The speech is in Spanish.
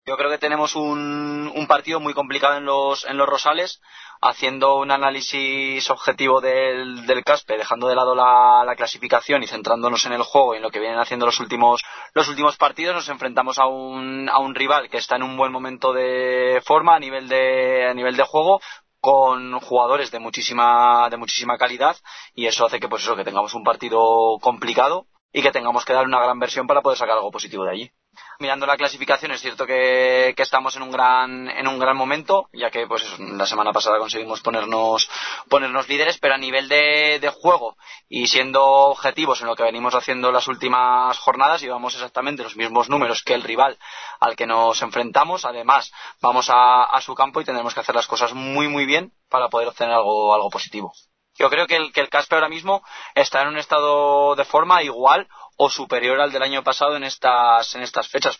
Yo creo que tenemos un partido muy complicado en los Rosales, haciendo un análisis objetivo del Caspe, dejando de lado la clasificación y centrándonos en el juego y en lo que vienen haciendo los últimos partidos. Nos enfrentamos a un rival que está en un buen momento de forma a nivel de juego, con jugadores de muchísima calidad, y eso hace que que tengamos un partido complicado y que tengamos que dar una gran versión para poder sacar algo positivo de allí. Mirando la clasificación, es cierto que estamos en un gran momento, ya que la semana pasada conseguimos ponernos líderes, pero a nivel de juego y siendo objetivos en lo que venimos haciendo las últimas jornadas, llevamos exactamente los mismos números que el rival al que nos enfrentamos. Además, vamos a su campo y tendremos que hacer las cosas muy muy bien para poder obtener algo positivo. Yo creo que el Caspe ahora mismo está en un estado de forma igual o superior al del año pasado en estas fechas.